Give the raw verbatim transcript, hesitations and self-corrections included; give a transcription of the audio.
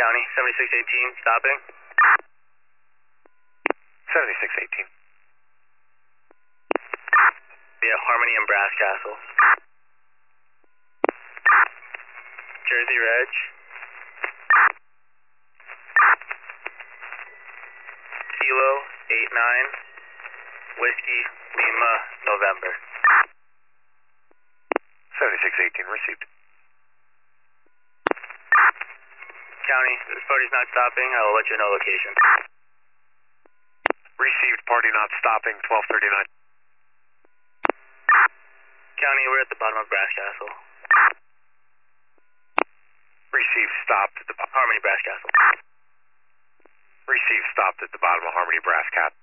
County, seventy-six eighteen, stopping. seventy-six eighteen. Yeah, Harmony and Brass Castle. Jersey Reg. Kilo eight nine, Whiskey Lima November. seventy-six eighteen, received. County, this party's not stopping. I will let you know location. Received, party not stopping, twelve thirty-nine. County, we're at the bottom of Brass Castle. Received, stopped at the bottom. Harmony Brass Castle. Received, stopped at the bottom of Harmony Brass Cat.